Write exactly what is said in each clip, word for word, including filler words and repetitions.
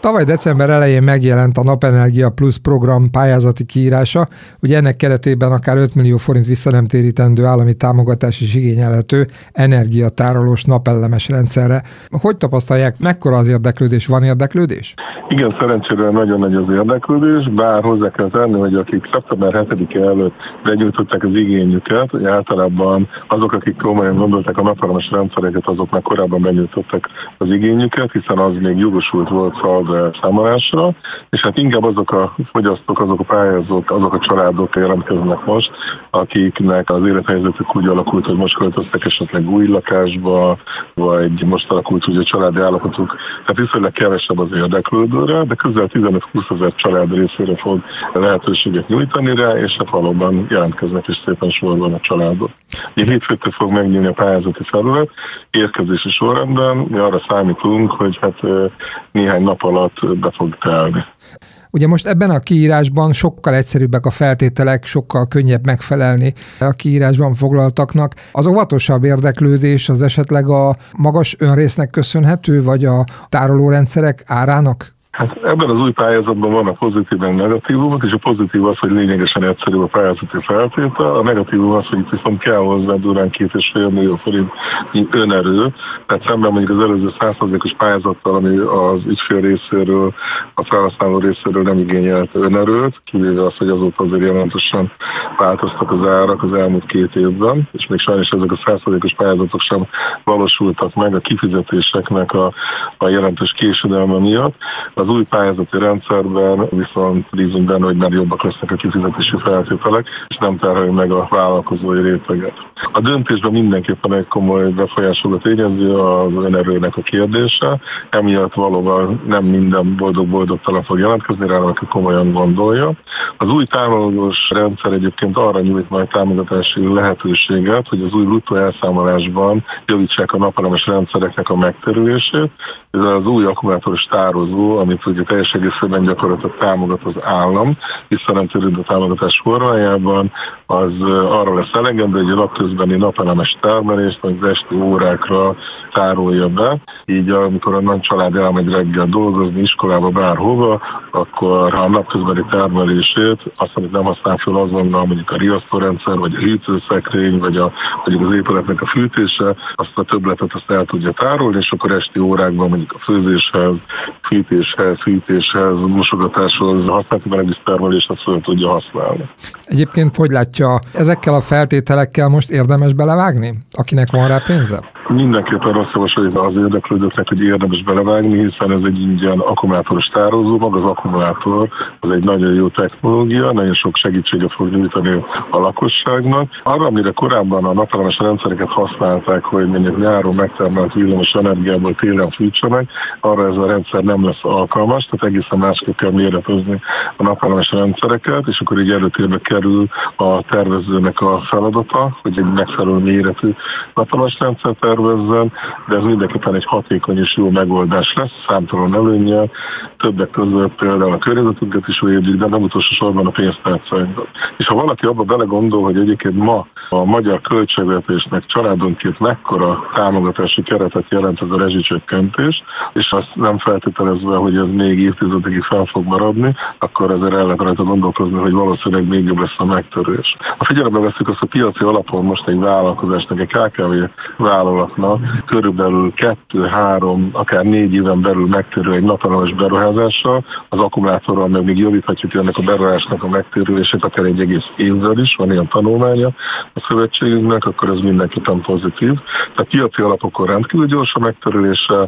Tavaly december elején megjelent a Napenergia Plus program pályázati kiírása, ugye ennek keretében akár öt millió forint visszanemtérítendő állami támogatás is igényelhető energiatárolós napelemes rendszerre. Hogy tapasztalják, mekkora az érdeklődés? Van érdeklődés? Igen, szerencsére nagyon nagy az érdeklődés, bár hozzá kell tenni, hogy akik szeptember hetedike előtt benyújtották az igényüket, hogy általában azok, akik komolyan gondolták a napelemes rendszereket, azoknak korábban benyújtották az igényüket, hiszen az még jogosult volt szalda elszámolásra, és hát inkább azok a fogyasztók, azok a pályázók, azok a családok jelentkeznek most, akiknek az élethelyzetük úgy alakult, hogy most költöztek esetleg új lakásba, vagy most alakult úgy a családi állapotuk, tehát viszonylag kevesebb az érdeklődőre, de közel tizenöt-húsz ezer család részére fog lehetőséget nyújtani rá, és hát valóban jelentkeznek is szépen sorban a családok. Hétfőtől fog megnyílni a pályázati felület, érkezési sorrendben, mi arra számítunk, hogy hát néhány nap alatt be fog telni. Ugye most ebben a kiírásban sokkal egyszerűbbek a feltételek, sokkal könnyebb megfelelni a kiírásban foglaltaknak. Az óvatosabb érdeklődés az esetleg a magas önrésznek köszönhető, vagy a tárolórendszerek árának? Hát ebben az új pályázatban vannak pozitív és negatívumok, és a pozitív az, hogy lényegesen egyszerű a pályázati feltétel, a negatívum az, hogy itt viszont kell hozzá durván két és fél millió forint önerő, tehát szemben mondjuk az előző száz százalékos pályázattal, ami az ügyfél részéről, a felhasználó részéről nem igényelt önerőt, kivéve az, hogy azóta azért jelentősen változtak az árak az elmúlt két évben, és még sajnos ezek a száz százalékos pályázatok sem valósultak meg a kifizetéseknek a, a jelentős késedelme miatt. Az új pályázati rendszerben viszont bízunk benne, hogy már jobbak lesznek a kifizetési feltételek, és nem terhelni meg a vállalkozói réteget. A döntésben mindenképpen egy komoly befolyásoló tényező az önerőnek a kérdése, emiatt valóban nem minden boldog-boldogtalan fog jelentkezni rá, aki komolyan gondolja. Az új támogatós rendszer egyébként arra nyújt majd támogatási lehetőséget, hogy az új bruttó elszámolásban javítsák a napelemes rendszereknek a megterülését. Ez az új akkumulátoros tározó, amit ugye teljes egészében gyakorlatilag támogat az állam, visszanemtérítő támogatás formájában, az arra lesz elegendő, hogy a napközbeni napelemes termelést az esti órákra tárolja be. Így amikor a nagy család elmegy reggel dolgozni, iskolába, bárhova, akkor ha a napközbeni termelését, azt, amit nem használ fel azonnal, mondjuk a riasztórendszer, vagy a hűtőszekrény, vagy a, mondjuk az épületnek a fűtése, azt a többletet azt el tudja tárolni, és akkor esti órákban mondjuk a főzéshez, fűtéshez, hűtéshez, mosogatáshoz, használati melegvíztermeléshez fel tudja használni. Egyébként hogy látja, ezekkel a feltételekkel most érdemes belevágni, akinek van rá pénze? Mindenképpen azt javasoljuk az érdeklődőknek, hogy érdemes belevágni, hiszen ez egy ingyen akkumulátoros tározó, maga az akkumulátor, az egy nagyon jó technológia, nagyon sok segítséget fog nyújtani a lakosságnak. Arra, amire korábban a napelemes rendszereket használták, hogy mondjuk nyáron megtermelt villamos energiából télen fűtsenek, arra ez a rendszer nem lesz alkalmas, tehát egészen másképp kell méretezni a napelemes rendszereket, és akkor így előtérbe kerül a tervezőnek a feladata, hogy egy megfelelő méretű napelemes rendszer tervezzen, de ez mindenképpen egy hatékony és jó megoldás lesz, számtalan előnnyel, többek között például a környezetünket is védjük, de nem utolsó sorban a pénztárcáinkat. És ha valaki abba belegondol, hogy egyébként ma a magyar költségvetésnek családonként mekkora támogatási keretet jelent ez a rezsicsökkentés, és azt nem feltételezve, hogy ez még évtizedekig fel fog maradni, akkor ezért el lehet rajta gondolkozni, hogy valószínűleg még jobb lesz a megtörés. Ha figyelembe veszük azt a piaci alapon most egy vállalkozásnak, egy ká ká vé vállalatnak körülbelül kettő-három, akár négy éven belül megtérül egy napelemes beruházással, az akkumulátorral meg még javíthatjuk ennek a beruházásnak a megtérülését, akár egy egész évvel is, van ilyen tanulmánya a szövetségünknek, akkor ez mindenképpen pozitív. Tehát piaci alapokon rendkívül gyors a megtérülése,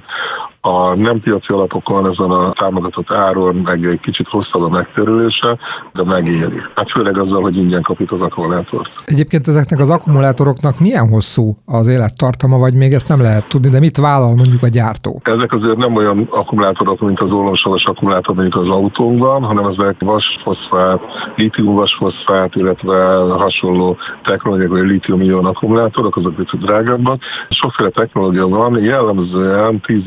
a nem piaci alapokon ezen a támogatott áron meg egy kicsit hosszabb a megtérülése, de megéri. Hát főleg azzal, hogy ingyen kapjuk az akkumulátort. Egyébként ezeknek az akkumulátoroknak milyen hosszú az élettartama, vagy még ezt nem lehet tudni, de mit vállal mondjuk a gyártó? Ezek azért nem olyan akkumulátorok, mint az ollomsavas akkumulátor, mondjuk az autónkban, hanem ezek vasfoszfát, lítium-vasfoszfát, illetve hasonló technológiák, vagy lítium-ion akkumulátorok, azok kicsit drágábbak. Sokféle technológia van, jellemzően tíz év garancia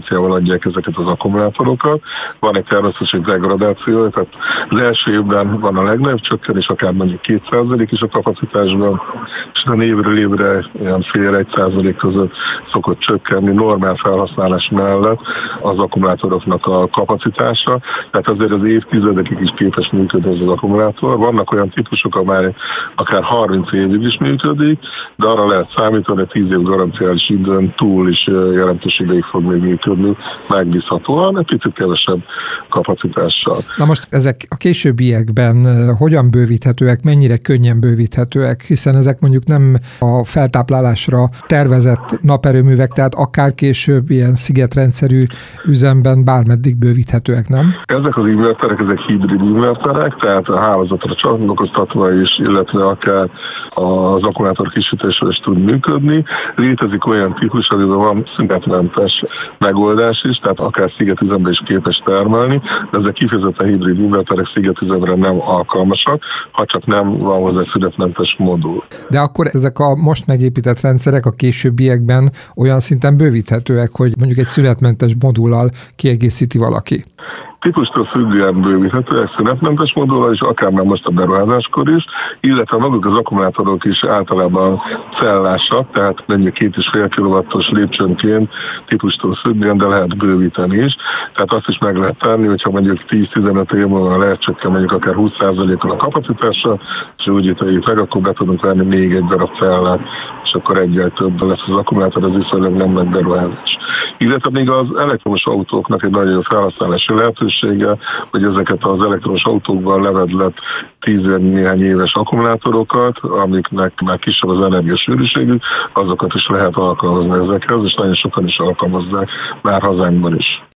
garanciával adják ezeket az akkumulátorokat. Van egy természetesen degradáció, tehát az első évben van a legnagyobb csökkenés, akár mondjuk két százalék is a kapacitásban, és a évről évre ilyen fél egy százalék között szokott csökkenni normál felhasználás mellett az akkumulátoroknak a kapacitása, tehát azért az évtizedekig is képes működni ez az akkumulátor. Vannak olyan típusok, amely akár harminc évig is működik, de arra lehet számítani, hogy tíz év garanciális időn túl is jelentős ideig fog még működni, megbízhatóan, egy picit kevesebb kapacitással. Na most ezek a későbbiekben hogyan bővíthetőek, mennyire könnyen bővíthetőek, hiszen ezek mondjuk nem a feltáplálásra tervezett naperőművek, tehát akár később ilyen szigetrendszerű üzemben bármeddig bővíthetőek, nem? Ezek az inverterek, ezek hibrid inverterek, tehát a hálózatra csatlakoztatva is, illetve akár az akkumulátor kisütésre is tud működni. Létezik olyan típus, amiben van szünetmentes megoldás is, tehát akár szigetüzembe is képes termelni, de ezek kifejezetten hibrid inverterek szigetüzemre nem alkalmasak, ha csak nem van hozzá szünetmentes modul. De akkor ezek a most megépített rendszerek a későbbiekben olyan szinten bővíthetőek, hogy mondjuk egy szünetmentes modullal kiegészíti valaki? Típustól függően bővíthetőek szünetmentes modullal, és akár már most a beruházáskor is, illetve maguk az akkumulátorok is általában cellásak, tehát mondjuk két és fél kilowattos lépcsőnként típustól függően, de lehet bővíteni is. Tehát azt is meg lehet tenni, hogyha mondjuk tíz-tizenöt év múlva lehet csökken mondjuk akár húsz százalékon a kapacitása, és úgy ítéljük meg, akkor be tudunk venni még egy darab cellát, és akkor egyel több lesz az akkumulátor, az viszonylag nem meg beruházás. Illetve még az elektromos autóknak egy nagyon jó felhasználási lehetősége, hogy ezeket az elektromos autókban levedlett tíz néhány éves akkumulátorokat, amiknek már kisebb az energiasűrűségük, azokat is lehet alkalmazni ezekhez, és nagyon sokan is alkalmazzák már hazánkban is.